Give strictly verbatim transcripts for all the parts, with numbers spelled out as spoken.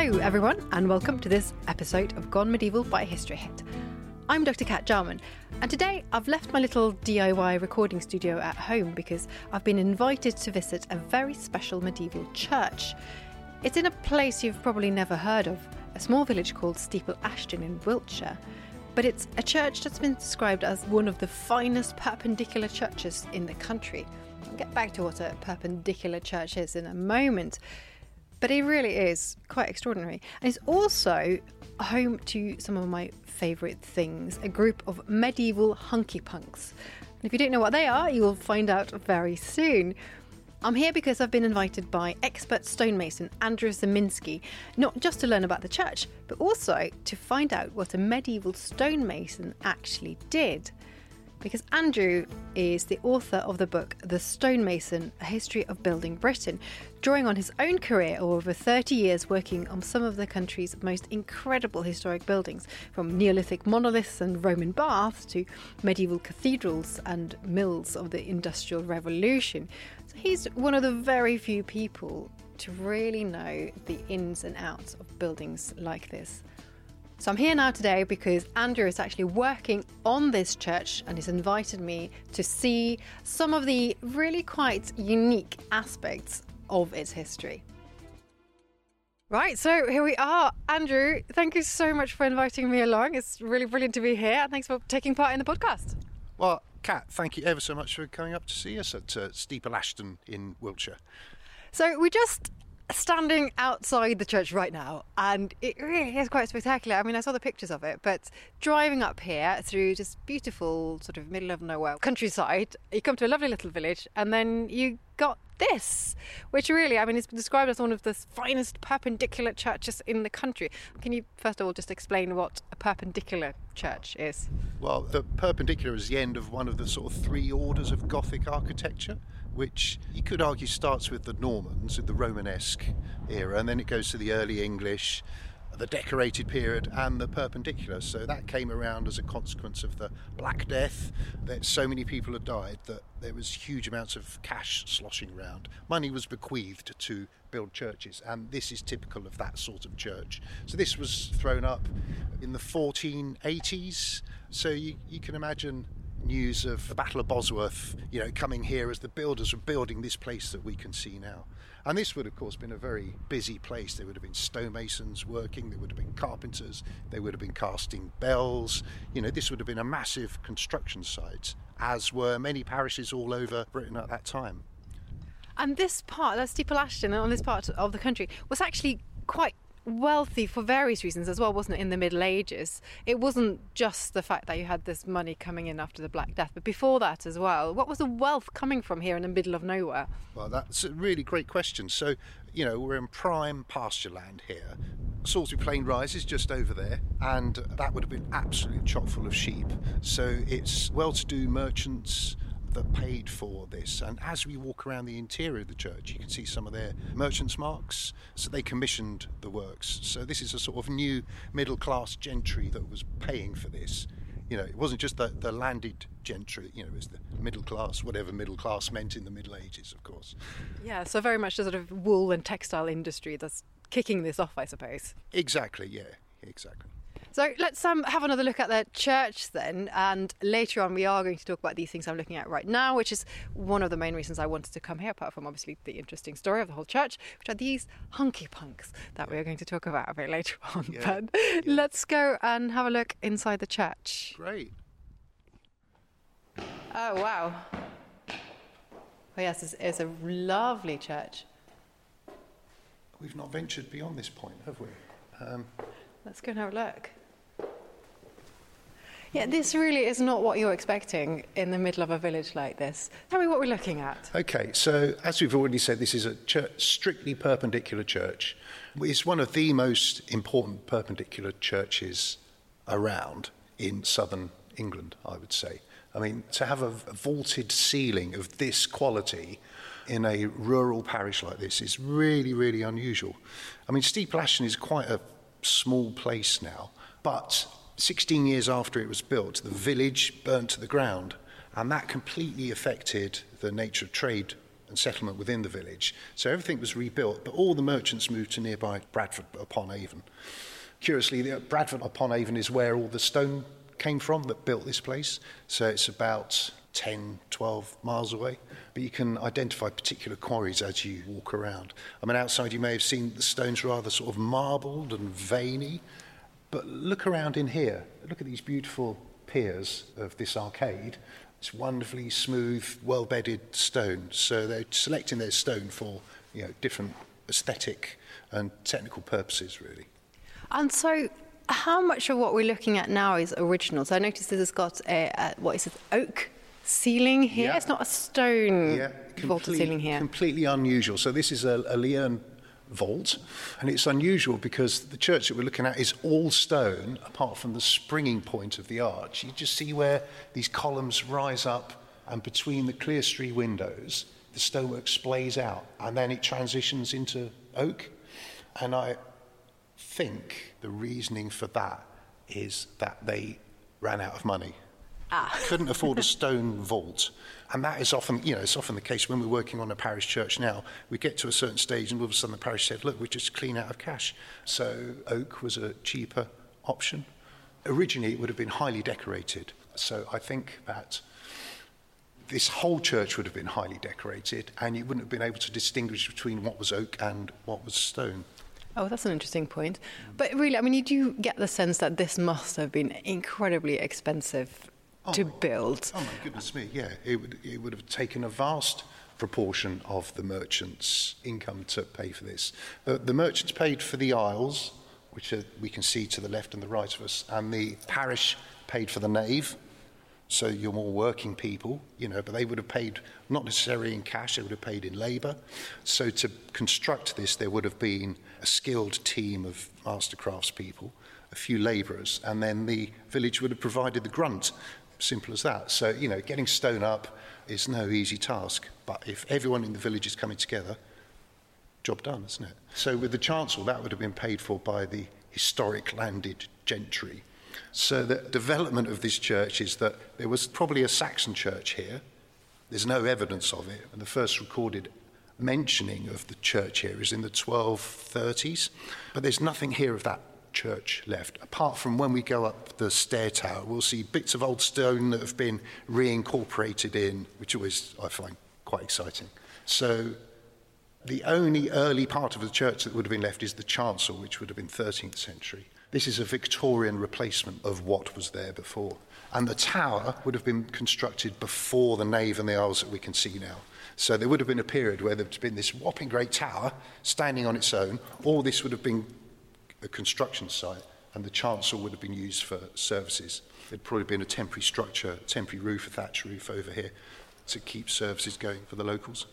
Hello everyone and welcome to this episode of Gone Medieval by History Hit. I'm Doctor Kat Jarman and today I've left my little D I Y recording studio at home because I've been invited to visit a very special medieval church. It's in a place you've probably never heard of, a small village called Steeple Ashton in Wiltshire. But it's a church that's been described as one of the finest perpendicular churches in the country. I'll get back to what a perpendicular church is in a moment. But it really is quite extraordinary. And it's also home to some of my favourite things, a group of medieval hunky punks. And if you don't know what they are, you'll find out very soon. I'm here because I've been invited by expert stonemason Andrew Zeminski, not just to learn about the church, but also to find out what a medieval stonemason actually did. Because Andrew is the author of the book The Stonemason, A History of Building Britain, drawing on his own career of over thirty years working on some of the country's most incredible historic buildings, from Neolithic monoliths and Roman baths to medieval cathedrals and mills of the Industrial Revolution. So he's one of the very few people to really know the ins and outs of buildings like this. So I'm here now today because Andrew is actually working on this church and he's invited me to see some of the really quite unique aspects of its history. Right, so here we are. Andrew, thank you so much for inviting me along. It's really brilliant to be here and thanks for taking part in the podcast. Well, Kat, thank you ever so much for coming up to see us at uh, Steeple Ashton in Wiltshire. So we just... standing outside the church right now, and it really is quite spectacular. I mean, I saw the pictures of it, but driving up here through just beautiful sort of middle of nowhere countryside, you come to a lovely little village, and then you got this, which really, I mean, it's been described as one of the finest perpendicular churches in the country. Can you first of all just explain what a perpendicular church is? Well, the perpendicular is the end of one of the sort of three orders of Gothic architecture, which you could argue starts with the Normans, with the Romanesque era, and then it goes to the early English, the decorated period, and the perpendicular. So that came around as a consequence of the Black Death, that so many people had died that there was huge amounts of cash sloshing around. Money was bequeathed to build churches, and this is typical of that sort of church. So this was thrown up in the fourteen eighties. So you, you can imagine news of the Battle of Bosworth, you know, coming here as the builders were building this place that we can see now. And this would, of course, been a very busy place. There would have been stonemasons working, there would have been carpenters, they would have been casting bells. You know, this would have been a massive construction site, as were many parishes all over Britain at that time. And this part, that Steeple Ashton, on this part of the country, was actually quite wealthy for various reasons as well, wasn't it, in the Middle Ages? It wasn't just the fact that you had this money coming in after the Black Death, but before that as well. What was the wealth coming from here in the middle of nowhere? Well, that's a really great question. So, you know, we're in prime pasture land here. Salisbury Plain Rise is just over there, and that would have been absolutely chock full of sheep. So it's well-to-do merchants that paid for this, and as we walk around the interior of the church you can see some of their merchants' marks, so they commissioned the works. So this is a sort of new middle class gentry that was paying for this. You know, it wasn't just the, the landed gentry, you know, it was the middle class, whatever middle class meant in the Middle Ages, of course. Yeah, so very much the sort of wool and textile industry that's kicking this off, I suppose. Exactly, yeah, exactly. So let's um, have another look at the church then, and later on we are going to talk about these things I'm looking at right now, which is one of the main reasons I wanted to come here, apart from obviously the interesting story of the whole church, which are these hunky punks that we are going to talk about a bit later on. Yeah. But yeah. Let's go and have a look inside the church. Great. Oh, wow. Oh yes, it's, it's a lovely church. We've not ventured beyond this point, have we? Um, Let's go and have a look. Yeah, this really is not what you're expecting in the middle of a village like this. Tell me what we're looking at. Okay, so as we've already said, this is a church, strictly perpendicular church. It's one of the most important perpendicular churches around in southern England, I would say. I mean, to have a, a vaulted ceiling of this quality in a rural parish like this is really, really unusual. I mean, Steeple Ashton is quite a small place now, but sixteen years after it was built, the village burnt to the ground, and that completely affected the nature of trade and settlement within the village. So everything was rebuilt, but all the merchants moved to nearby Bradford upon Avon. Curiously, the Bradford upon Avon is where all the stone came from that built this place. So it's about ten, twelve miles away. But you can identify particular quarries as you walk around. I mean, outside you may have seen the stones rather sort of marbled and veiny. But look around in here. Look at these beautiful piers of this arcade. It's wonderfully smooth, well-bedded stone. So they're selecting their stone for, you know, different aesthetic and technical purposes, really. And so how much of what we're looking at now is original? So I noticed this has got a, a what is it, oak ceiling here? Yeah. It's not a stone yeah, vaulted ceiling here. Completely unusual. So this is a, a Leon vault, and it's unusual because the church that we're looking at is all stone apart from the springing point of the arch. You just see where these columns rise up, and between the clerestory windows the stonework splays out, and then it transitions into oak. And I think the reasoning for that is that they ran out of money. Ah. Couldn't afford a stone vault. And that is often, you know, it's often the case when we're working on a parish church now. We get to a certain stage and all of a sudden the parish said, look, we're just clean out of cash. So oak was a cheaper option. Originally it would have been highly decorated. So I think that this whole church would have been highly decorated, and you wouldn't have been able to distinguish between what was oak and what was stone. Oh, that's an interesting point. But really, I mean, you do get the sense that this must have been incredibly expensive Oh, to build. Oh my goodness me, yeah. It would, it would have taken a vast proportion of the merchants' income to pay for this. The, the merchants paid for the aisles, which are, we can see to the left and the right of us, and the parish paid for the nave. So you're more working people, you know, but they would have paid not necessarily in cash, they would have paid in labour. So to construct this, there would have been a skilled team of master craftspeople, a few labourers, and then the village would have provided the grunt. Simple as that. So, you know, getting stone up is no easy task. But if everyone in the village is coming together, job done, isn't it? So with the chancel, that would have been paid for by the historic landed gentry. So the development of this church is that there was probably a Saxon church here. There's no evidence of it. And the first recorded mentioning of the church here is in the twelve thirties. But there's nothing here of that church left, apart from when we go up the stair tower, we'll see bits of old stone that have been reincorporated in, which always I find quite exciting. So the only early part of the church that would have been left is the chancel, which would have been thirteenth century. This is a Victorian replacement of what was there before. And the tower would have been constructed before the nave and the aisles that we can see now. So there would have been a period where there's been this whopping great tower standing on its own. All this would have been a construction site, and the chancel would have been used for services. There'd probably been a temporary structure, temporary roof, a thatch roof over here to keep services going for the locals.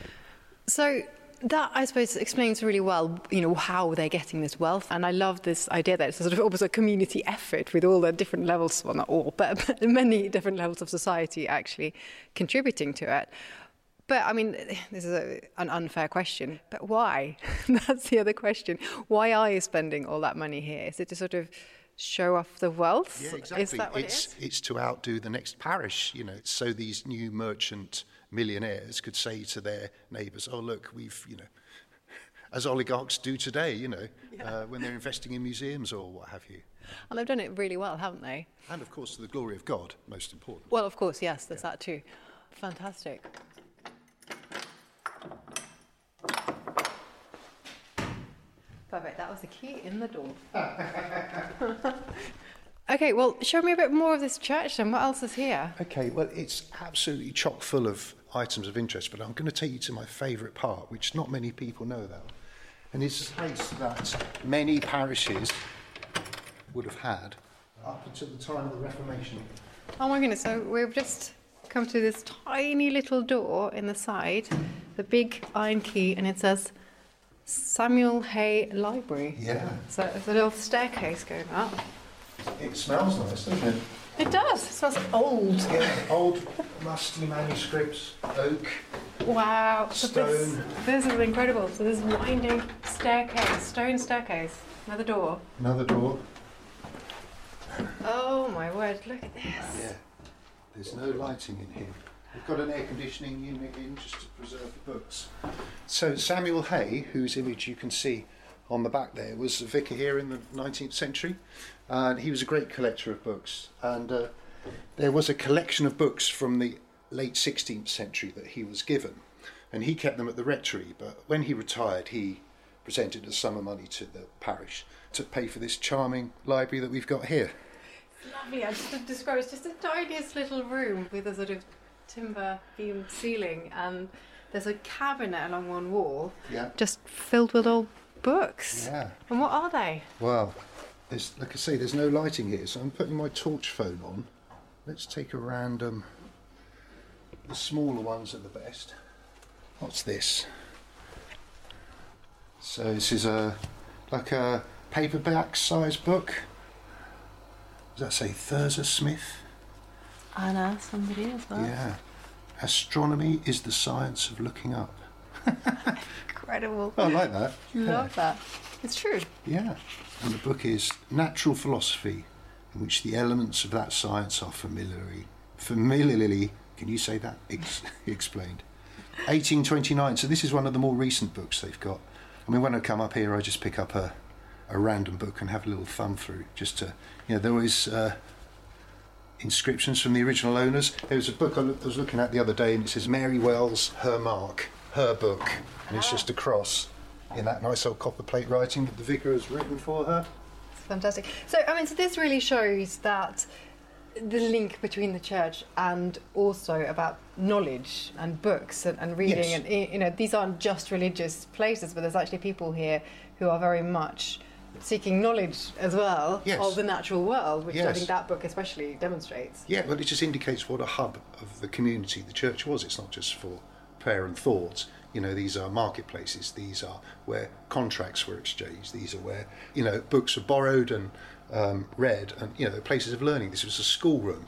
So that, I suppose, explains really well, you know, how they're getting this wealth. And I love this idea that it's sort of almost a community effort with all the different levels, well, not all, but, but many different levels of society actually contributing to it. But, I mean, this is a, an unfair question, but why? That's the other question. Why are you spending all that money here? Is it to sort of show off the wealth? Yeah, exactly. Is that what it's, it is? It's to outdo the next parish, you know, so these new merchant millionaires could say to their neighbours, oh, look, we've, you know, as oligarchs do today, you know, yeah. uh, when they're investing in museums or what have you. And they've done it really well, haven't they? And, of course, to the glory of God, most important. Well, of course, yes, there's yeah. that too. Fantastic. Perfect, that was the key in the door. Okay, well, show me a bit more of this church then. What else is here? Okay, well, it's absolutely chock full of items of interest, but I'm going to take you to my favourite part, which not many people know about. And it's a place that many parishes would have had up until the time of the Reformation. Oh my goodness, so we've just come to this tiny little door in the side, the big iron key, and it says Samuel Hay Library. Yeah. So there's a little staircase going up. It smells nice, doesn't it? It does. It smells old. Yeah, old, musty manuscripts, oak, wow. stone. So this, this is incredible. So this winding staircase, stone staircase, another door. Another door. Oh my word, look at this. Yeah. There's no lighting in here. We've got an air conditioning unit in just to preserve the books. So Samuel Hay, whose image you can see on the back there, was a vicar here in the nineteenth century, and he was a great collector of books. And uh, there was a collection of books from the late sixteenth century that he was given, and he kept them at the rectory. But when he retired, he presented a sum of money to the parish to pay for this charming library that we've got here. It's lovely. I just describe it's just the tiniest little room with a sort of timber beamed ceiling, and there's a cabinet along one wall, Yeah. just filled with old books. Yeah. And what are they? Well, there's, like I say, there's no lighting here, so I'm putting my torch phone on. Let's take a random. The smaller ones are the best. What's this? So this is a like a paperback size book. Does that say Thurza Smith? Anna, somebody as well. Yeah. Astronomy is the science of looking up. Incredible. Oh, I like that. Love that. It's true. Yeah. And the book is Natural Philosophy, in which the elements of that science are familiarly, familiarly, can you say that? Ex- explained. eighteen twenty-nine. So this is one of the more recent books they've got. I mean, when I come up here, I just pick up a, a random book and have a little thumb through, just to, you know, there was uh, inscriptions from the original owners. There was a book I look, was looking at the other day, and it says Mary Wells, her mark, her book, and it's just a cross in that nice old copper plate writing that the vicar has written for her. It's fantastic. So, I mean, so this really shows that the link between the church and also about knowledge and books and, and reading. Yes. And, you know, these aren't just religious places, but there's actually people here who are very much seeking knowledge as well Yes. of the natural world, which I Yes. think that book especially demonstrates. Yeah, well, it just indicates what a hub of the community the church was. It's not just for prayer and thought. You know, these are marketplaces. These are where contracts were exchanged. These are where, you know, books are borrowed and um, read, and, you know, places of learning. This was a schoolroom.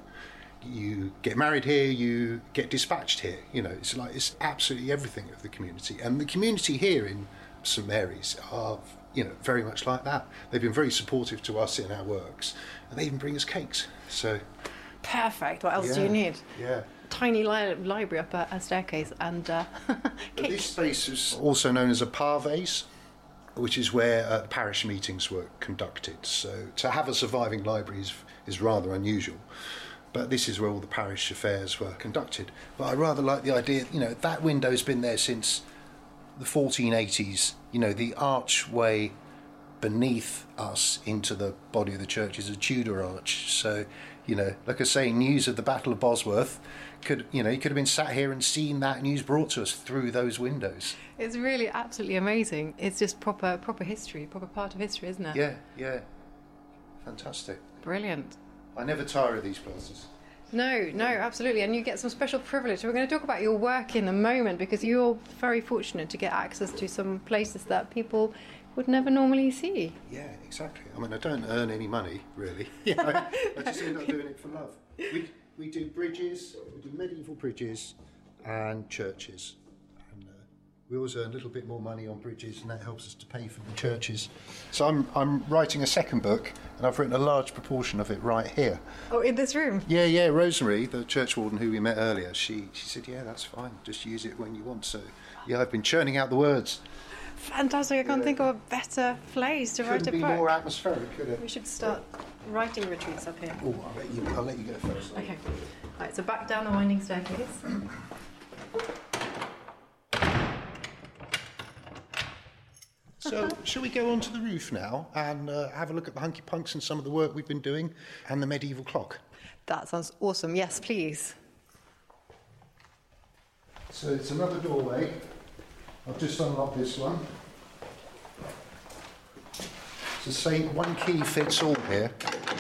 You get married here, you get dispatched here. You know, it's like, it's absolutely everything of the community. And the community here in St Mary's are, you know, very much like that. They've been very supportive to us in our works, and they even bring us cakes. So, Perfect. What else do yeah, you need? Yeah. Tiny li- library up a, a staircase and uh, But cake. this space is also known as a parves, which is where uh, parish meetings were conducted. So to have a surviving library is, is rather unusual. But this is where all the parish affairs were conducted. But I rather like the idea, you know, that window's been there since the fourteen eighties. You know, the archway beneath us into the body of the church is a Tudor arch. So, you know, like I say, news of the Battle of Bosworth could, you know, you could have been sat here and seen that news brought to us through those windows. It's really absolutely amazing. It's just proper proper history, proper part of history, isn't it? Yeah, yeah. Fantastic. Brilliant. I never tire of these places. No, no, absolutely. And you get some special privilege. We're going to talk about your work in a moment, because you're very fortunate to get access to some places that people would never normally see. Yeah, exactly. I mean, I don't earn any money, really. You know, I just end up doing it for love. We, we do bridges, we do medieval bridges and churches. And uh, we always earn a little bit more money on bridges, and that helps us to pay for the churches. So I'm, I'm writing a second book, and I've written a large proportion of it right here. Oh, in this room? Yeah, yeah, Rosemary, the church warden who we met earlier, she, she said, yeah, that's fine, just use it when you want. So, yeah, I've been churning out the words. Fantastic. I can't Yeah. think of a better place to write Couldn't a be book. more atmospheric, could it? We should start writing retreats up here. Oh, I'll let you, I'll let you go first. Okay. Right, so back down the winding staircase. So, shall we go onto the roof now and uh, have a look at the Hunky Punks and some of the work we've been doing, and the medieval clock? That sounds awesome. Yes, please. So it's another doorway. I've just unlocked this one. It's the same, one key fits all here.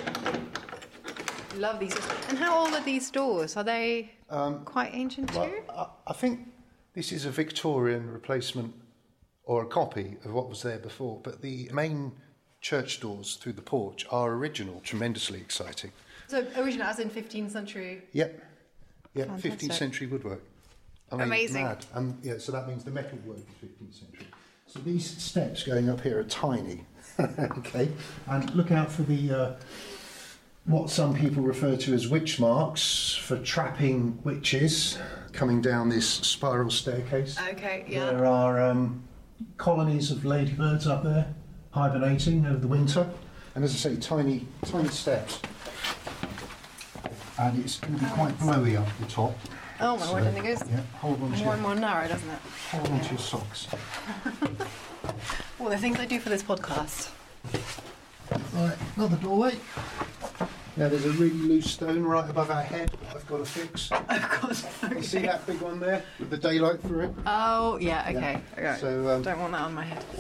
Love these. And how old are these doors? Are they Um, quite ancient Well, too? I, I think this is a Victorian replacement or a copy of what was there before, but the main church doors through the porch are original, tremendously exciting. So original, as in fifteenth century. Yep, yep, Fantastic. fifteenth century woodwork. I mean, Amazing. Mad. And yeah, so that means the metal work is fifteenth century. So these steps going up here are tiny. Okay, and look out for the uh, what some people refer to as witch marks for trapping witches. coming down this spiral staircase. Okay, yeah. There are um, colonies of ladybirds up there, hibernating over the winter. And as I say, tiny, tiny steps. And it's going to be quite blowy up the top. Oh my so, word, and it goes yeah, hold on to more your, and more narrow, doesn't it? Hold on to your socks. All the things I do for this podcast. Right, another doorway. Now there's a really loose stone right above our head I've got to fix. Of course. Okay. You see that big one there with the daylight through it? Oh, yeah, okay. Yeah. okay. So, um, Don't want that on my head.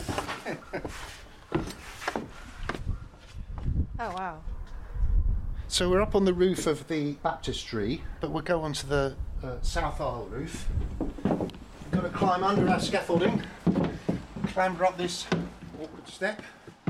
Oh, wow. So we're up on the roof of the baptistry, but we'll go on to the uh, south aisle roof. We've got to climb under our scaffolding, clamber up this awkward step.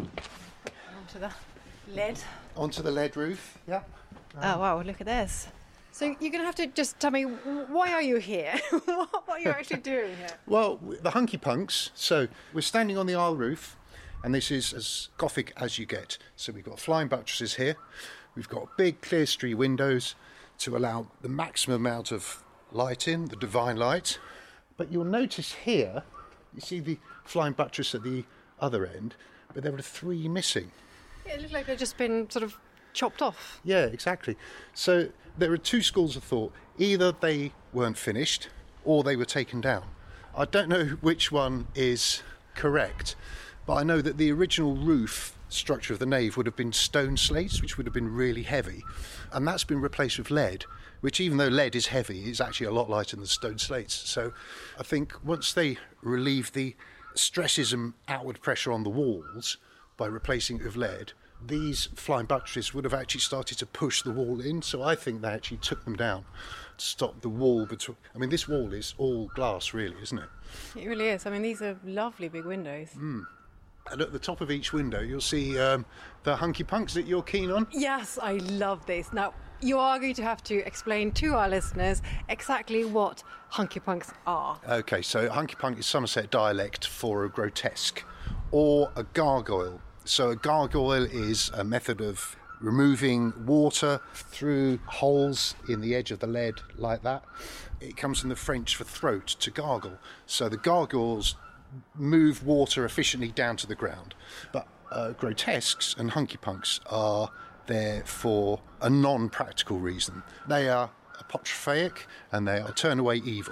Onto the lead. Onto the lead roof, yeah. Um, Oh, wow, look at this. So you're going to have to just tell me, why are you here? what, what are you actually doing here? Well, the Hunky Punks, so we're standing on the aisle roof, and this is as Gothic as you get. So we've got flying buttresses here. We've got big clerestory windows to allow the maximum amount of light in, the divine light. But you'll notice here, you see the flying buttress at the other end, but there are three missing. Yeah, it looks like they've just been sort of chopped off. Yeah, exactly. So there are two schools of thought. Either they weren't finished or they were taken down. I don't know which one is correct, but I know that the original roof structure of the nave would have been stone slates, which would have been really heavy, and that's been replaced with lead, which, even though lead is heavy, is actually a lot lighter than stone slates. So I think once they relieve the stresses and outward pressure on the walls by replacing it with lead, these flying buttresses would have actually started to push the wall in. So I think they actually took them down to stop the wall between. I mean, this wall is all glass, really, isn't it? It really is. I mean, these are lovely big windows. Mm. And at the top of each window, you'll see um, the Hunky Punks that you're keen on. Yes, I love this. Now, you are going to have to explain to our listeners exactly what Hunky Punks are. OK, so Hunky Punk is Somerset dialect for a grotesque or a gargoyle. So a gargoyle is a method of removing water through holes in the edge of the lead like that. It comes from the French for throat, to gargle. So the gargoyles move water efficiently down to the ground. But uh, grotesques and Hunky Punks are there for a non-practical reason. They are apotropaic and they are turn away evil.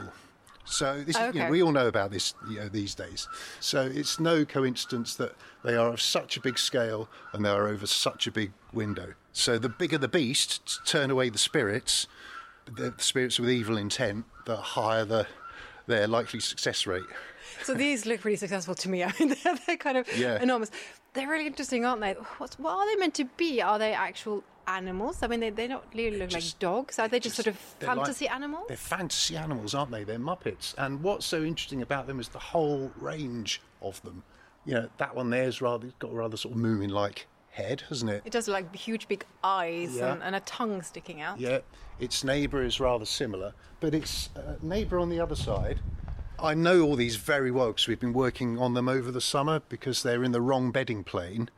So this is, okay. you know, we all know about this, you know, these days. So it's no coincidence that they are of such a big scale and they are over such a big window. So the bigger the beast, to turn away the spirits, the spirits with evil intent, the higher the their likely success rate. So these look really successful to me. I mean, they're, they're kind of Yeah. enormous. They're really interesting, aren't they? What's, what are they meant to be? Are they actual animals? I mean, they, they don't really look Just- like dogs. Are they just, just- sort of they're like- fantasy animals? They're fantasy animals, aren't they? They're Muppets. And what's so interesting about them is the whole range of them. You know, that one there's rather got a rather sort of moomin-like head, hasn't it? It does look like huge big eyes Yeah. and, and a tongue sticking out. Yeah, its neighbour is rather similar, but its uh, neighbour on the other side, I know all these very well because we've been working on them over the summer because they're in the wrong bedding plane.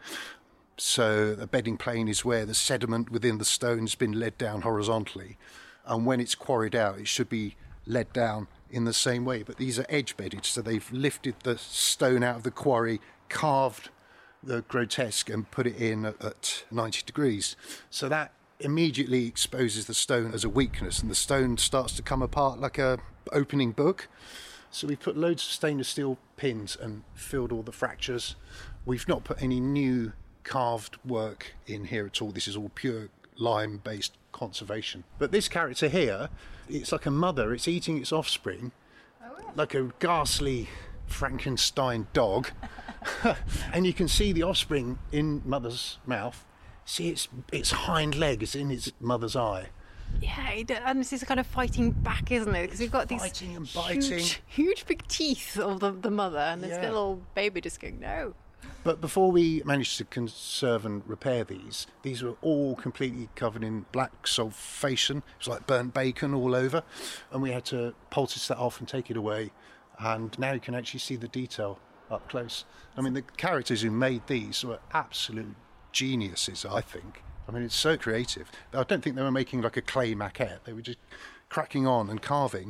So the bedding plane is where the sediment within the stone has been led down horizontally, and when it's quarried out it should be led down in the same way, but these are edge bedded, so they've lifted the stone out of the quarry, carved the grotesque and put it in at, at ninety degrees. So that immediately exposes the stone as a weakness, and the stone starts to come apart like a opening book. So we put loads of stainless steel pins and filled all the fractures. We've not put any new carved work in here at all. This is all pure lime-based conservation. But this character here, it's like a mother. It's eating its offspring, Oh, yeah. like a ghastly Frankenstein dog. And you can see the offspring in mother's mouth. See its its hind leg is in its mother's eye. Yeah, it- and this is kind of fighting back, isn't it? Because you've got these Fighting and biting. huge, huge big teeth of the, the mother, and this Yeah. little baby just going, no. But before we managed to conserve and repair these, these were all completely covered in black sulfation. It was like burnt bacon all over. And we had to poultice that off and take it away. And now you can actually see the detail up close. I mean, the characters who made these were absolute geniuses, I think. I mean, it's so creative. I don't think they were making like a clay maquette. They were just cracking on and carving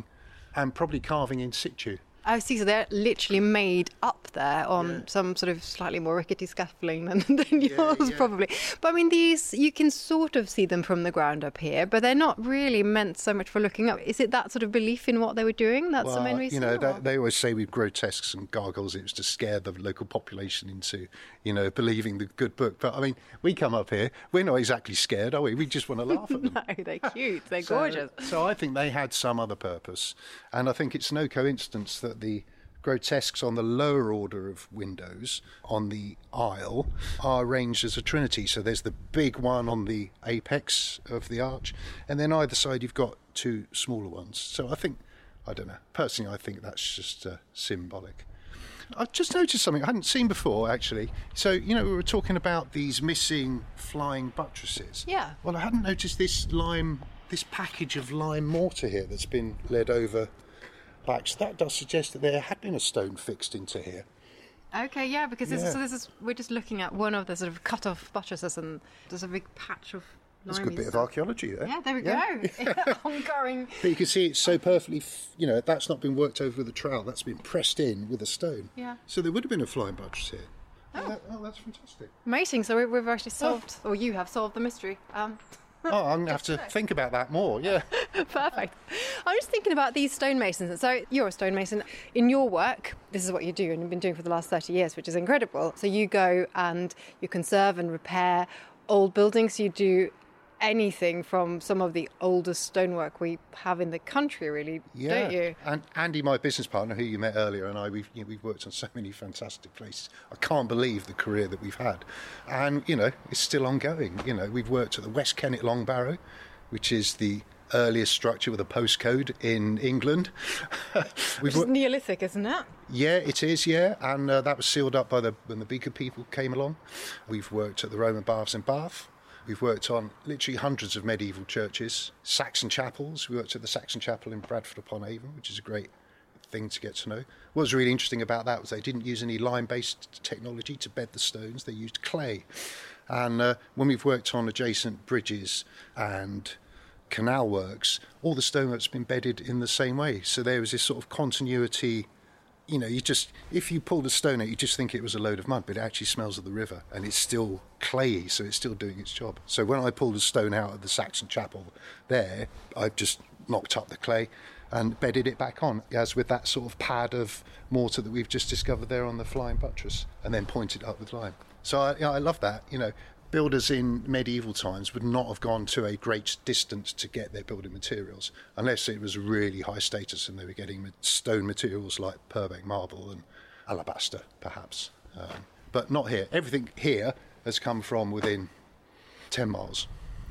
and probably carving in situ. I see, so they're literally made up there on Yeah. some sort of slightly more rickety scaffolding than, than yours, Yeah, yeah. probably. But I mean, these, you can sort of see them from the ground up here, but they're not really meant so much for looking up. Is it that sort of belief in what they were doing? That's the main Well, reason? you know, or- they, they always say with grotesques and gargoyles, it was to scare the local population into, you know, believing the good book. But I mean, we come up here, we're not exactly scared, are we? We just want to laugh at them. No, they're cute. They're So- gorgeous. So I think they had some other purpose. And I think it's no coincidence that the grotesques on the lower order of windows on the aisle are arranged as a trinity. So there's the big one on the apex of the arch, and then either side you've got two smaller ones. So I think, I don't know, personally I think that's just uh, symbolic. I've just noticed something I hadn't seen before, actually. So, you know, we were talking about these missing flying buttresses. Yeah. Well, I hadn't noticed this lime, this package of lime mortar here that's been laid over back. So that does suggest that there had been a stone fixed into here. Okay, yeah, because this, Yeah. is, so this is, we're just looking at one of the sort of cut-off buttresses, and there's a big patch of There's a limey good bit of stuff. archaeology there. Yeah, there we Yeah. go. Ongoing. But you can see it's so perfectly, f- you know, that's not been worked over with a trowel, that's been pressed in with a stone. Yeah. So there would have been a flying buttress here. Oh, that, oh that's fantastic. Amazing. So we- we've actually solved, or you have solved the mystery. Um, Oh, I'm going to have to think about that more, yeah. Perfect. I'm just thinking about these stonemasons. So you're a stonemason. In your work, this is what you do and you've been doing for the last thirty years, which is incredible. So you go and you conserve and repair old buildings. You do anything from some of the oldest stonework we have in the country, really, Yeah, don't you? and Andy, my business partner, who you met earlier, and I, we've you know, we've worked on so many fantastic places. I can't believe the career that we've had, and you know it's still ongoing. You know, we've worked at the West Kennet Long Barrow, which is the earliest structure with a postcode in England. Which we've is wor- Neolithic, isn't it? yeah, it is. Yeah, and uh, that was sealed up by the when the Beaker people came along. We've worked at the Roman Baths in Bath. We've worked on literally hundreds of medieval churches, Saxon chapels. We worked at the Saxon Chapel in Bradford-upon-Avon, which is a great thing to get to know. What was really interesting about that was they didn't use any lime-based technology to bed the stones. They used clay. And uh, when we've worked on adjacent bridges and canal works, all the stonework's been bedded in the same way. So there was this sort of continuity. You know, you just, if you pulled a stone out, you just think it was a load of mud, but it actually smells of the river and it's still clayey, so it's still doing its job. So when I pulled a stone out of the Saxon Chapel there, I've just knocked up the clay and bedded it back on, as with that sort of pad of mortar that we've just discovered there on the flying buttress, and then pointed up with lime. So I, you know, I love that. You know, builders in medieval times would not have gone to a great distance to get their building materials unless it was really high status and they were getting stone materials like Purbeck marble and alabaster, perhaps. Um, but not here. Everything here has come from within ten miles.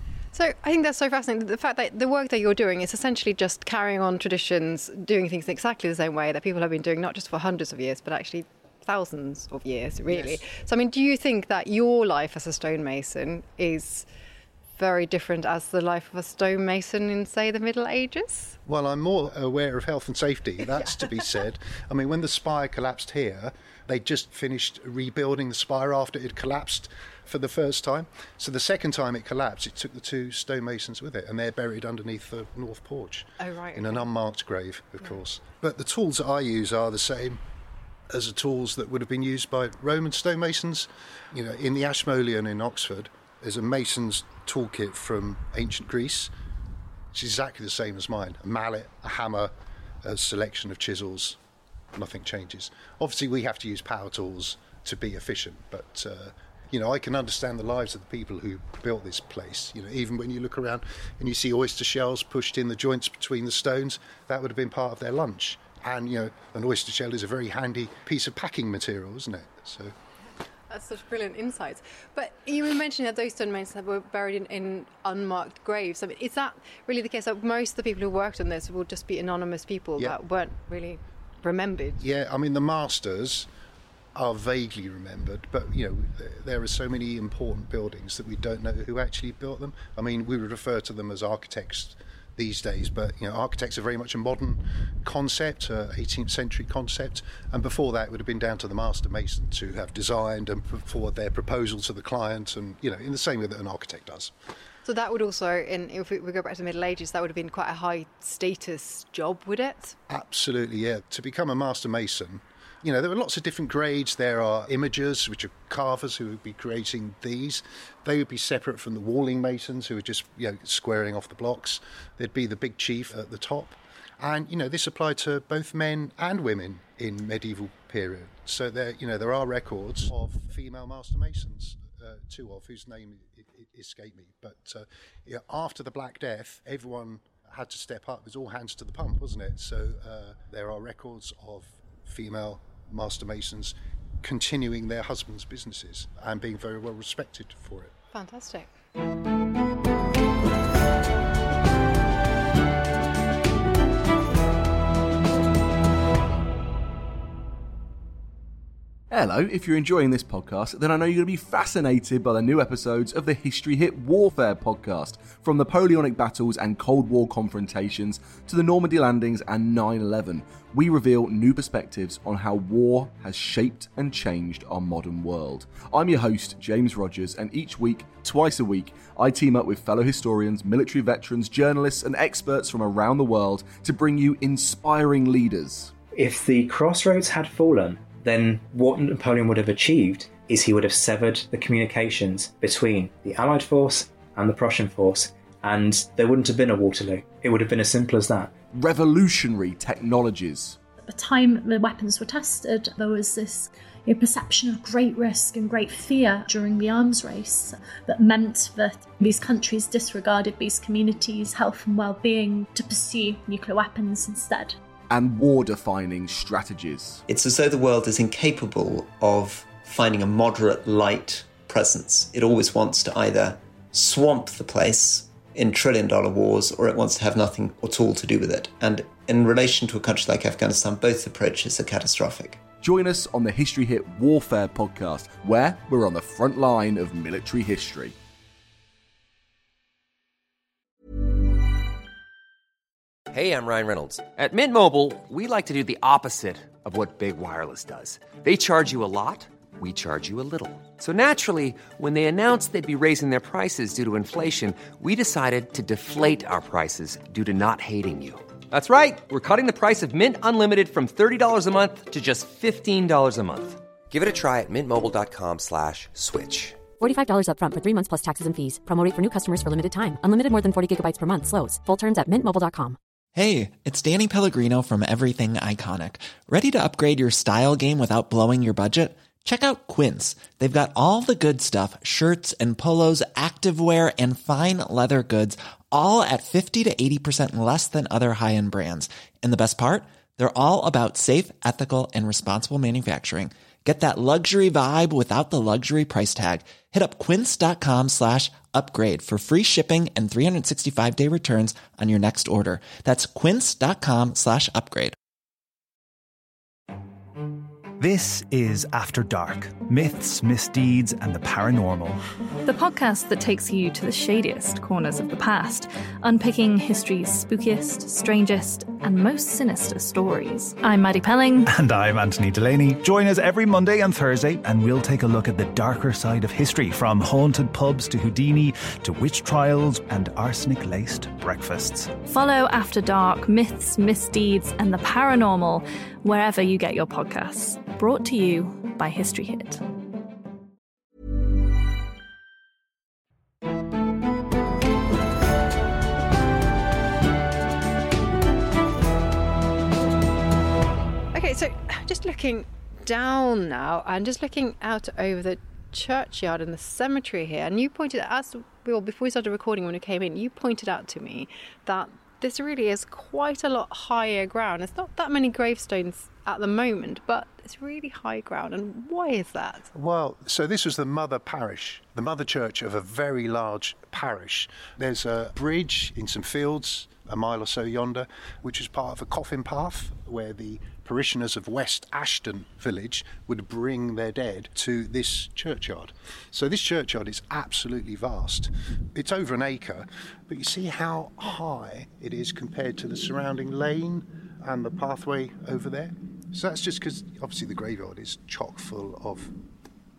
So I think that's so fascinating. The fact that the work that you're doing is essentially just carrying on traditions, doing things exactly the same way that people have been doing, not just for hundreds of years, but actually thousands of years, really. Yes. So, I mean, do you think that your life as a stonemason is very different as the life of a stonemason in, say, the Middle Ages? Well, I'm more aware of health and safety, that's to be said. I mean, when the spire collapsed here, they just finished rebuilding the spire after it had collapsed for the first time. So the second time it collapsed, it took the two stonemasons with it, and they're buried underneath the north porch. Oh, right, In okay. an unmarked grave, of course. But the tools that I use are the same as the tools that would have been used by Roman stonemasons. You know, in the Ashmolean in Oxford, there's a mason's toolkit from ancient Greece, which is exactly the same as mine. A mallet, a hammer, a selection of chisels, nothing changes. Obviously, we have to use power tools to be efficient, but, uh, you know, I can understand the lives of the people who built this place. You know, even when you look around and you see oyster shells pushed in the joints between the stones, that would have been part of their lunch. And, you know, an oyster shell is a very handy piece of packing material, isn't it? So That's such brilliant insights. But you were mentioning that those stonemasons were buried in, in unmarked graves. I mean, is that really the case? That most of the people who worked on this will just be anonymous people Yeah. that weren't really remembered? yeah, I mean, the masters are vaguely remembered, but, you know, there are so many important buildings that we don't know who actually built them. I mean, we would refer to them as architects these days, but, you know, architects are very much a modern concept, uh, eighteenth century concept, and before that it would have been down to the master mason to have designed and put forward their proposal to the client, and, you know, in the same way that an architect does. So that would also, in, if we go back to the Middle Ages, that would have been quite a high status job, would it? Absolutely, yeah. To become a master mason, you know, there are lots of different grades. There are imagers, which are carvers who would be creating these. They would be separate from the walling masons who are just, you know, squaring off the blocks. There'd be the big chief at the top. And, you know, this applied to both men and women in medieval period. So there, you know, there are records of female master masons, uh, two of whose name it, it escaped me. But uh, yeah, after the Black Death, everyone had to step up. It was all hands to the pump, wasn't it? So uh, there are records of female master masons continuing their husbands' businesses and being very well respected for it. Fantastic. Hello, if you're enjoying this podcast, then I know you're going to be fascinated by the new episodes of the History Hit Warfare podcast, from Napoleonic battles and Cold War confrontations to the Normandy landings and nine eleven. We reveal new perspectives on how war has shaped and changed our modern world. I'm your host, James Rogers, and each week, twice a week, I team up with fellow historians, military veterans, journalists, and experts from around the world to bring you inspiring leaders. If the crossroads had fallen, then what Napoleon would have achieved is he would have severed the communications between the Allied force and the Prussian force, and there wouldn't have been a Waterloo. It would have been as simple as that. Revolutionary technologies. At the time the weapons were tested, there was this you know, perception of great risk and great fear during the arms race that meant that these countries disregarded these communities' health and well-being to pursue nuclear weapons instead. And war-defining strategies. It's as though the world is incapable of finding a moderate light presence. It always wants to either swamp the place in trillion-dollar wars, or it wants to have nothing at all to do with it. And in relation to a country like Afghanistan, both approaches are catastrophic. Join us on the History Hit Warfare podcast, where we're on the front line of military history. Hey, I'm Ryan Reynolds. At Mint Mobile, we like to do the opposite of what Big Wireless does. They charge you a lot, we charge you a little. So naturally, when they announced they'd be raising their prices due to inflation, we decided to deflate our prices due to not hating you. That's right. We're cutting the price of Mint Unlimited from thirty dollars a month to just fifteen dollars a month. Give it a try at mintmobile.com slash switch. forty-five dollars up front for three months plus taxes and fees. Promo rate for new customers for limited time. Unlimited more than forty gigabytes per month. Slows full terms at mint mobile dot com. Hey, it's Danny Pellegrino from Everything Iconic. Ready to upgrade your style game without blowing your budget? Check out Quince. They've got all the good stuff, shirts and polos, activewear, and fine leather goods, all at fifty to eighty percent less than other high-end brands. And the best part? They're all about safe, ethical, and responsible manufacturing. Get that luxury vibe without the luxury price tag. Hit up quince.com slash upgrade for free shipping and three sixty-five day returns on your next order. That's quince.com slash upgrade. This is After Dark, Myths, Misdeeds and the Paranormal. The podcast that takes you to the shadiest corners of the past, unpicking history's spookiest, strangest and most sinister stories. I'm Maddie Pelling. And I'm Anthony Delaney. Join us every Monday and Thursday and we'll take a look at the darker side of history, from haunted pubs to Houdini to witch trials and arsenic-laced breakfasts. Follow After Dark, Myths, Misdeeds and the Paranormal wherever you get your podcasts. Brought to you by History Hit. Okay, so just looking down now and just looking out over the churchyard and the cemetery here, and you pointed out, as well, before we started recording, when we came in, you pointed out to me that this really is quite a lot higher ground. It's not that many gravestones at the moment, but it's really high ground. And why is that? Well, so this was the mother parish, the mother church of a very large parish. There's a bridge in some fields a mile or so yonder, which is part of a coffin path where the parishioners of West Ashton village would bring their dead to this churchyard. So this churchyard is absolutely vast. It's over an acre, but you see how high it is compared to the surrounding lane and the pathway over there. So that's just because obviously the graveyard is chock full of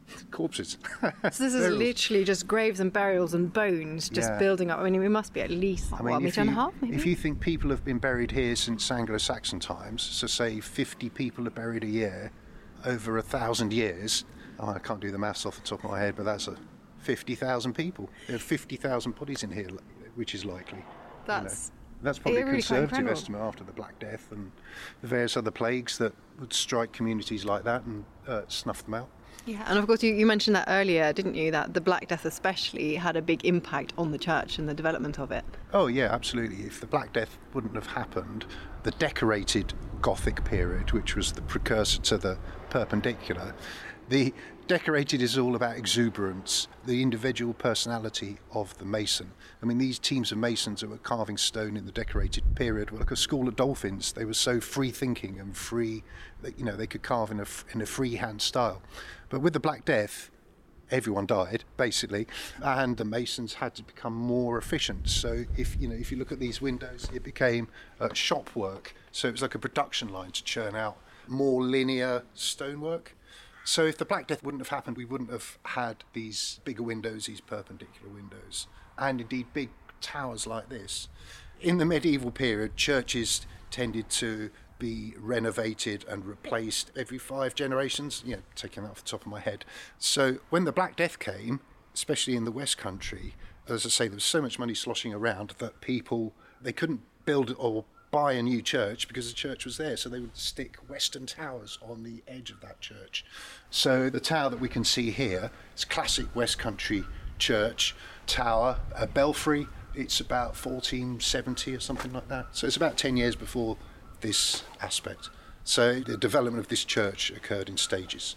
corpses. So this is Burials. literally just graves and burials and bones just Yeah. building up. I mean, it must be at least, I what, mean, a if metre and a you, half, maybe? if you think people have been buried here since Anglo-Saxon times, so say fifty people are buried a year over a thousand years, oh, I can't do the maths off the top of my head, but that's a fifty thousand people. There are fifty thousand bodies in here, which is likely. That's... You know. That's probably Yeah, a really quite conservative incredible. estimate after the Black Death and the various other plagues that would strike communities like that and uh, snuff them out. Yeah, and of course you, you mentioned that earlier, didn't you, that the Black Death especially had a big impact on the church and the development of it. Oh yeah, absolutely. If the Black Death wouldn't have happened, the decorated Gothic period, which was the precursor to the Perpendicular, the decorated is all about exuberance, the individual personality of the mason. I mean, these teams of masons that were carving stone in the decorated period were like a school of dolphins. They were so free-thinking and free that, you know, they could carve in a, in a freehand style. But with the Black Death, everyone died, basically, and the masons had to become more efficient. So if you know, if you look at these windows, it became uh, shop work. So it was like a production line to churn out more linear stonework. So if the Black Death wouldn't have happened, we wouldn't have had these bigger windows, these perpendicular windows, and indeed big towers like this. In the medieval period, churches tended to be renovated and replaced every five generations, you know, taking that off the top of my head. So when the Black Death came, especially in the West Country, as I say, there was so much money sloshing around that people, they couldn't build or buy a new church because the church was there, so they would stick Western towers on the edge of that church. So the tower that we can see here is classic West Country church tower, a belfry. It's about fourteen seventy or something like that. So it's about ten years before this aspect. So the development of this church occurred in stages.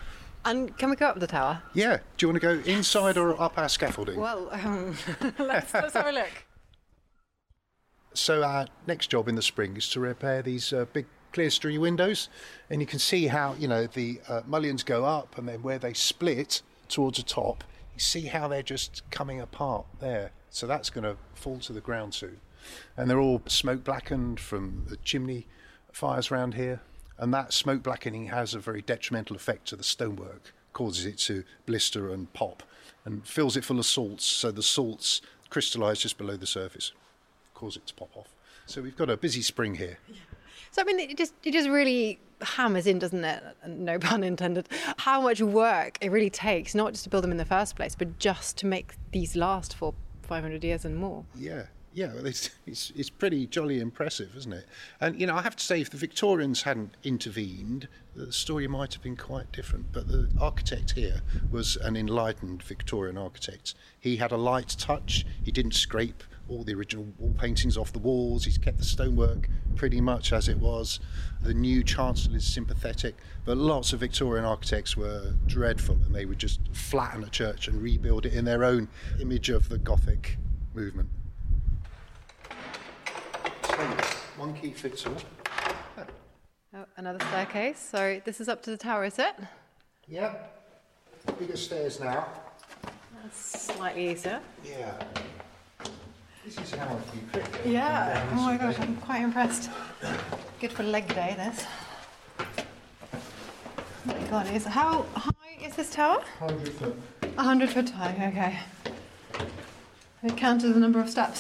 And can we go up the tower? Yeah. Do you want to go inside or up our scaffolding? Well, um, let's, let's have a look. So our next job in the spring is to repair these uh, big clerestory windows, and you can see how, you know, the uh, mullions go up, and then where they split towards the top, you see how they're just coming apart there. So that's going to fall to the ground soon. And they're all smoke blackened from the chimney fires around here, and that smoke blackening has a very detrimental effect to the stonework, causes it to blister and pop, and fills it full of salts, so the salts crystallise just below the surface, cause it to pop off. So we've got a busy spring here. Yeah. So I mean, it just it just really hammers in, doesn't it? No pun intended. How much work it really takes, not just to build them in the first place, but just to make these last for five hundred years and more. Yeah, yeah, well, it's, it's it's pretty jolly impressive, isn't it? And you know, I have to say, if the Victorians hadn't intervened, the story might have been quite different. But the architect here was an enlightened Victorian architect. He had a light touch. He didn't scrape all the original wall paintings off the walls. He's kept the stonework pretty much as it was. The new chancel is sympathetic, but lots of Victorian architects were dreadful, and they would just flatten a church and rebuild it in their own image of the Gothic movement. So, one key fits all. Oh, another staircase. So this is up to the tower, is it? Yep. Bigger stairs now. That's slightly easier. Yeah. This is how I keep it. Yeah. Oh my gosh, I'm quite impressed. Good for leg day, this. Oh my God, is how high is this tower? one hundred foot. A hundred foot high. Okay. Have you counted the number of steps?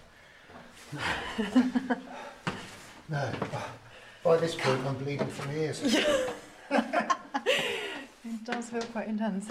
No. By this point, I'm bleeding from the ears. It does feel quite intense.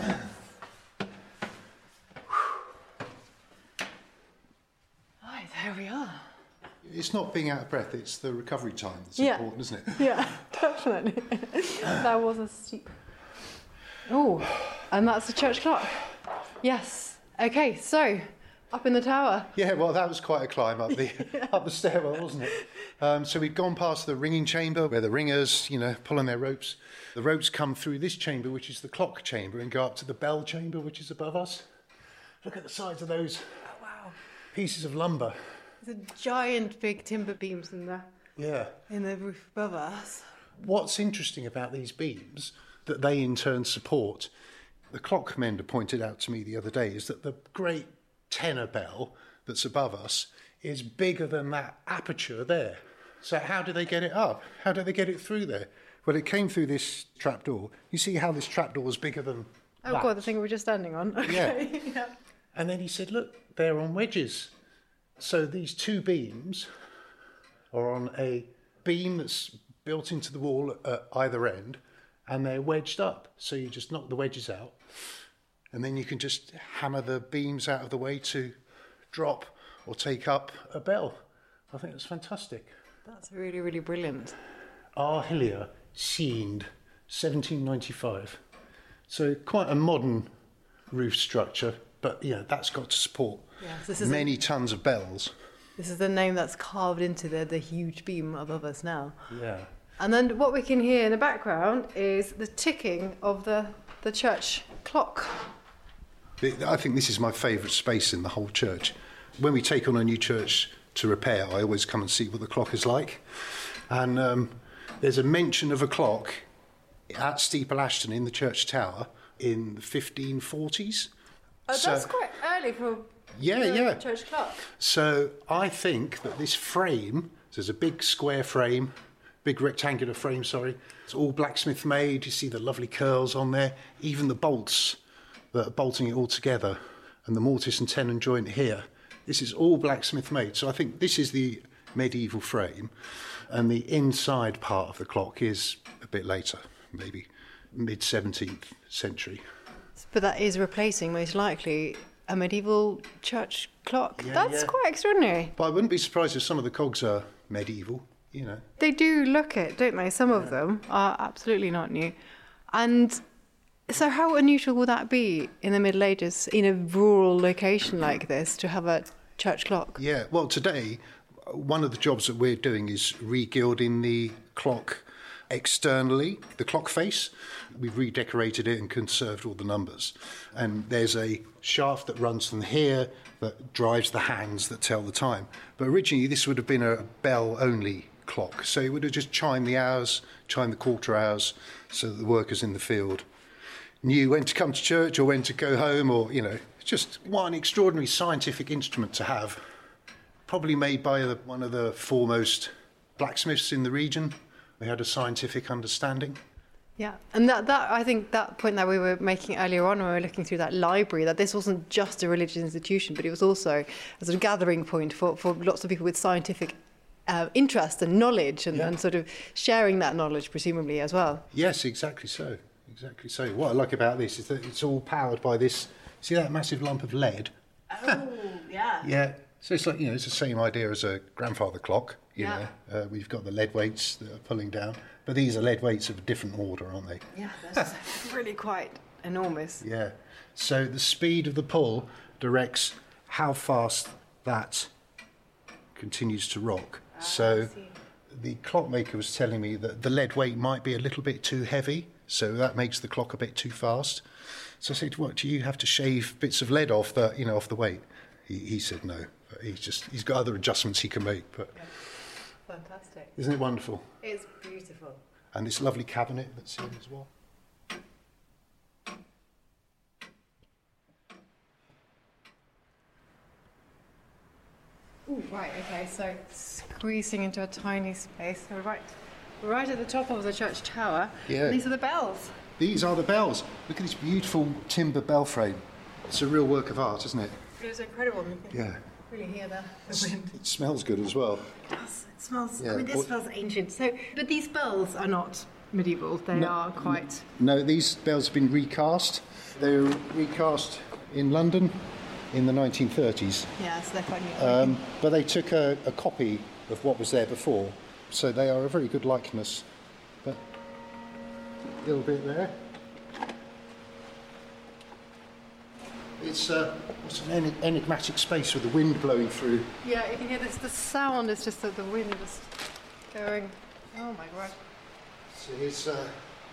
Right, there we are. It's not being out of breath, it's the recovery time that's Yeah. important, isn't it? Yeah, definitely. That was a steep. Oh, and that's the church clock. Yes. Okay, so up in the tower. Yeah, well, that was quite a climb up the yeah. up the stairwell, wasn't it? Um, so we'd gone past the ringing chamber where the ringers, you know, pull on their ropes. The ropes come through this chamber, which is the clock chamber, and go up to the bell chamber, which is above us. Look at the size of those oh, wow. pieces of lumber. There's a giant big timber beams in the yeah in the roof above us. What's interesting about these beams that they in turn support, the clock mender pointed out to me the other day, is that the great tenor bell that's above us is bigger than that aperture there. So how do they get it up? How do they get it through there? Well, it came through this trapdoor. You see how this trapdoor is bigger than Oh, that. God, the thing we were just standing on. Okay. Yeah. yeah. And then he said, look, they're on wedges. So these two beams are on a beam that's built into the wall at either end, and they're wedged up. So you just knock the wedges out, and then you can just hammer the beams out of the way to drop or take up a bell. I think it's fantastic. That's really, really brilliant. Arhilia Seend, seventeen ninety-five. So quite a modern roof structure, but yeah, that's got to support Yes, this is many a, tons of bells. This is the name that's carved into the, the huge beam above us now. Yeah. And then what we can hear in the background is the ticking of the, the church clock. I think this is my favourite space in the whole church. When we take on a new church to repair, I always come and see what the clock is like. And um, there's a mention of a clock at Steeple Ashton in the church tower in the fifteen forties. Oh, So- that's quite early for Yeah, the yeah. church clock. So I think that this frame, so there's a big square frame, big rectangular frame, sorry. It's all blacksmith made. You see the lovely curls on there, even the bolts that are bolting it all together, and the mortise and tenon joint here. This is all blacksmith made. So I think this is the medieval frame, and the inside part of the clock is a bit later, maybe mid seventeenth century. But that is replacing, most likely, a medieval church clock. Yeah, That's yeah. quite extraordinary. But I wouldn't be surprised if some of the cogs are medieval, you know. They do look it, don't they? Some of them are absolutely not new. And so how unusual will that be in the Middle Ages, in a rural location like this, to have a church clock? Yeah, well, today, one of the jobs that we're doing is regilding the clock externally, the clock face. We've redecorated it and conserved all the numbers. And there's a shaft that runs from here that drives the hands that tell the time. But originally, this would have been a bell-only clock. So it would have just chimed the hours, chimed the quarter hours, so that the workers in the field knew when to come to church or when to go home, or, you know, just what an extraordinary scientific instrument to have. Probably made by the, one of the foremost blacksmiths in the region. They had a scientific understanding. Yeah, and that, that I think that point that we were making earlier on when we were looking through that library, that this wasn't just a religious institution, but it was also a sort of gathering point for, for lots of people with scientific uh, interest and knowledge, and, Yeah. and sort of sharing that knowledge, presumably, as well. Yes, exactly so. Exactly so. What I like about this is that it's all powered by this. See that massive lump of lead? Oh, yeah. Yeah. So it's like, you know, it's the same idea as a grandfather clock. You Yeah. know, uh, we've got the lead weights that are pulling down, but these are lead weights of a different order, aren't they? Yeah, that's really quite enormous. Yeah. So the speed of the pull directs how fast that continues to rock. so the clockmaker was telling me that the lead weight might be a little bit too heavy, so that makes the clock a bit too fast. So I said, "What, do you have to shave bits of lead off the, you know, off the weight?" He, he said no. But he's just he's got other adjustments he can make. But yeah. Fantastic. Isn't it wonderful? It's beautiful. And this lovely cabinet that's in as well. Ooh, right, okay, so squeezing into a tiny space. We're right, we're right at the top of the church tower. Yeah. These are the bells. These are the bells. Look at this beautiful timber bell frame. It's a real work of art, isn't it? It was incredible. You can Yeah. really hear the, the wind. It smells good as well. It does. It smells, Yeah. I mean, this What- smells ancient. So, but these bells are not medieval. They No. are quite... No, these bells have been recast. They were recast in London in the nineteen thirties. Yeah, so they're quite new. Um, but they took a, a copy of what was there before, so they are a very good likeness. But a little bit there. It's, uh, it's an en- enigmatic space with the wind blowing through. Yeah, you can hear this. The sound is just that the wind is going... Oh, my God. So it's... Uh,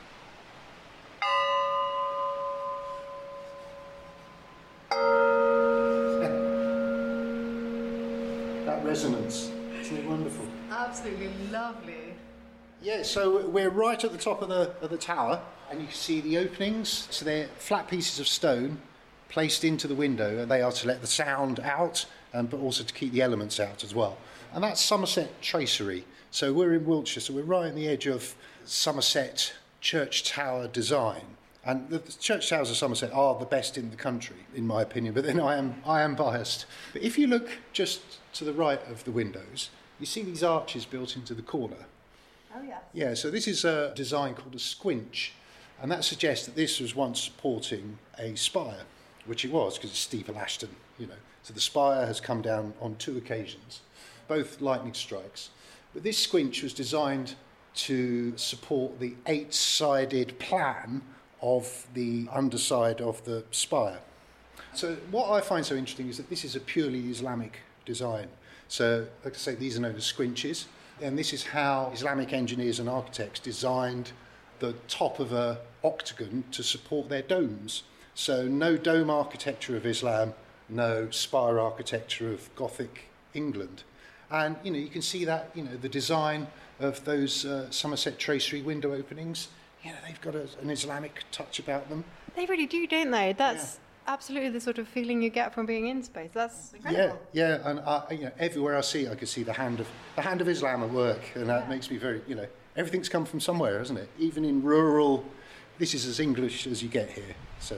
that resonance. Isn't it wonderful? Absolutely lovely. Yeah, so we're right at the top of the of the tower, and you can see the openings. So they're flat pieces of stone placed into the window, and they are to let the sound out, and but also to keep the elements out as well. And that's Somerset tracery. So we're in Wiltshire, so we're right on the edge of Somerset church tower design. And the, the church towers of Somerset are the best in the country, in my opinion, but then I am, I am biased. But if you look just to the right of the windows, you see these arches built into the corner. Oh, yeah. Yeah, so this is a design called a squinch, and that suggests that this was once supporting a spire, which it was, because it's Steeple Ashton, you know. So the spire has come down on two occasions, both lightning strikes. But this squinch was designed to support the eight-sided plan of the underside of the spire. So what I find so interesting is that this is a purely Islamic design. So, like I say, these are known as squinches, and this is how Islamic engineers and architects designed the top of a octagon to support their domes. So no dome architecture of Islam, no spire architecture of Gothic England. And, you know, you can see that, you know, the design of those uh, Somerset tracery window openings, you know, they've got a, an Islamic touch about them. They really do, don't they? That's yeah. absolutely the sort of feeling you get from being in space. That's incredible. Yeah, yeah, and I, you know, everywhere I see, I can see the hand of the hand of Islam at work, and that yeah. makes me very, you know, everything's come from somewhere, hasn't it? Even in rural, this is as English as you get here. So.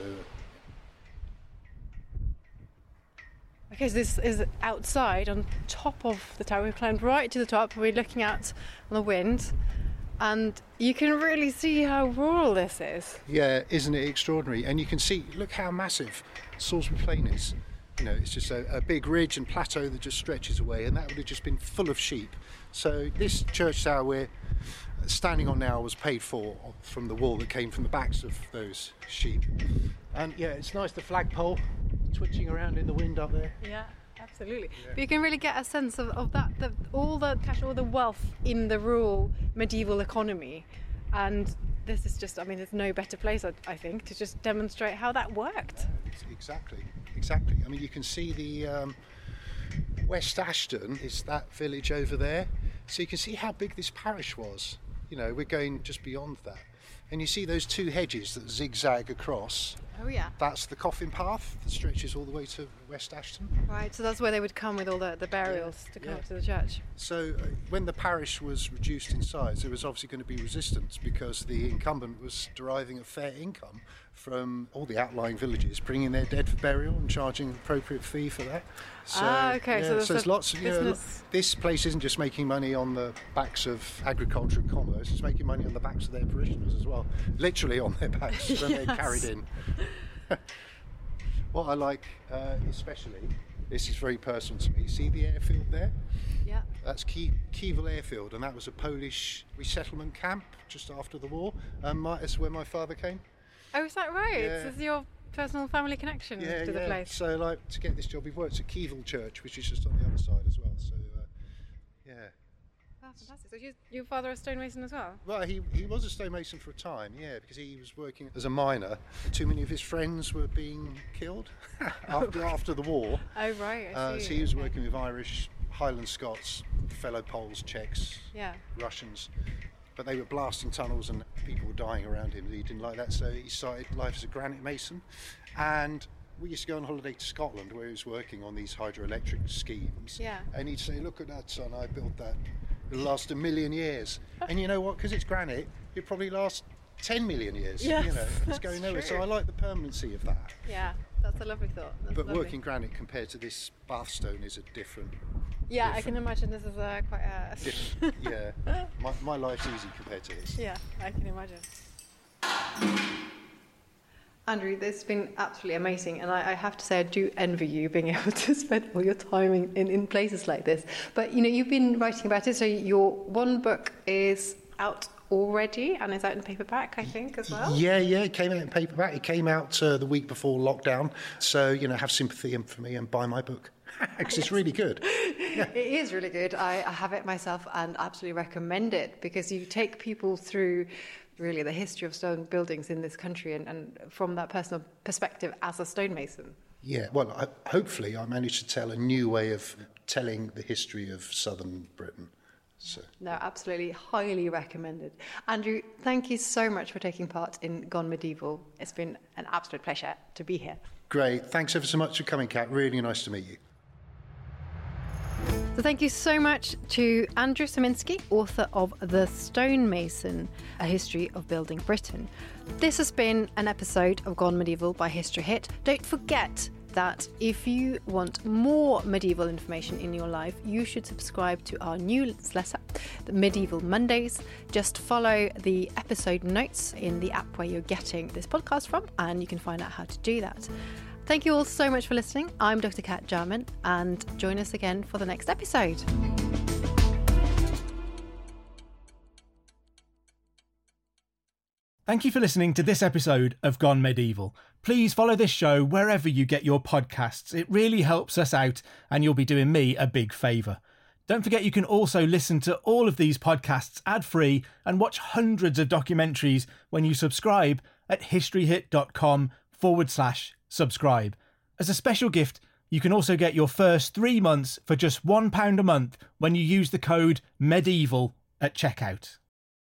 Okay, so this is outside on top of the tower. We've climbed right to the top. We're looking out on the wind. And you can really see how rural this is. Yeah, isn't it extraordinary? And you can see, look how massive Salisbury Plain is. You know, it's just a, a big ridge and plateau that just stretches away, and that would have just been full of sheep. So this church tower we're standing on now was paid for from the wool that came from the backs of those sheep. And yeah, it's nice, the flagpole twitching around in the wind up there. Yeah. Absolutely. Yeah. But you can really get a sense of, of that, the, all the cash, all the wealth in the rural medieval economy. And this is just, I mean, there's no better place, I, I think, to just demonstrate how that worked. Yeah, exactly, exactly. I mean, you can see the um, West Ashton is that village over there. So you can see how big this parish was. You know, we're going just beyond that. And you see those two hedges that zigzag across. Oh, yeah. That's the coffin path that stretches all the way to West Ashton. Right, so that's where they would come with all the, the burials yeah, to come yeah. up to the church. So uh, when the parish was reduced in size, there was obviously going to be resistance because the incumbent was deriving a fair income from all the outlying villages, bringing their dead for burial and charging an appropriate fee for that. So, ah, okay. Yeah, so there's, so there's lots of, you know, this place isn't just making money on the backs of agriculture and commerce, it's making money on the backs of their parishioners as well. Literally on their backs when yes. they're carried in. What I like uh, especially, this is very personal to me, see the airfield there? Yeah. That's Kie- Kiewel Airfield, and that was a Polish resettlement camp just after the war. Um, my, that's where my father came. Oh, is that right? Yeah. This is your personal family connection yeah, to the yeah. place. So, like, to get this job, we've worked at Kiewel Church, which is just on the other side as well. So, uh, yeah. That's fantastic. So you, your father a stonemason as well? Well, he, he was a stonemason for a time, yeah, because he was working as a miner. Too many of his friends were being killed after after the war. Oh, right, I uh, see. So he was okay. working with Irish, Highland Scots, fellow Poles, Czechs, yeah. Russians. But they were blasting tunnels and people were dying around him. He didn't like that, so he started life as a granite mason. And we used to go on holiday to Scotland where he was working on these hydroelectric schemes. Yeah. And he'd say, look at that, son, I built that. It'll last a million years. And you know what? Because it's granite, it'll probably last ten million years. Yes, you know, it's going nowhere. True. So I like the permanency of that. Yeah, that's a lovely thought. That's but lovely. working granite compared to this Bathstone is a different. Yeah, different, I can imagine this is a quite a. different, yeah, my, my life's easy compared to his. Yeah, I can imagine. Andrew, this has been absolutely amazing, and I, I have to say I do envy you being able to spend all your time in, in, in places like this. But, you know, you've been writing about it, so your one book is out already and is out in paperback, I think, as well? Yeah, yeah, it came out in paperback. It came out uh, the week before lockdown, so, you know, have sympathy for me and buy my book, because it's really good. Yeah. It is really good. I, I have it myself and absolutely recommend it, because you take people through really the history of stone buildings in this country and, and from that personal perspective as a stonemason. Yeah, well, I, hopefully I managed to tell a new way of telling the history of southern Britain. So. No, absolutely, highly recommended. Andrew, thank you so much for taking part in Gone Medieval. It's been an absolute pleasure to be here. Great, thanks ever so much for coming, Kat. Really nice to meet you. So thank you so much to Andrew Szyminski, author of The Stonemason, A History of Building Britain. This has been an episode of Gone Medieval by History Hit. Don't forget that if you want more medieval information in your life, you should subscribe to our newsletter, the Medieval Mondays. Just follow the episode notes in the app where you're getting this podcast from, and you can find out how to do that. Thank you all so much for listening. I'm Doctor Kat Jarman, and join us again for the next episode. Thank you for listening to this episode of Gone Medieval. Please follow this show wherever you get your podcasts. It really helps us out, and you'll be doing me a big favour. Don't forget you can also listen to all of these podcasts ad-free and watch hundreds of documentaries when you subscribe at historyhit.com forward slash subscribe. As a special gift, you can also get your first three months for just one pound a month when you use the code MEDIEVAL at checkout.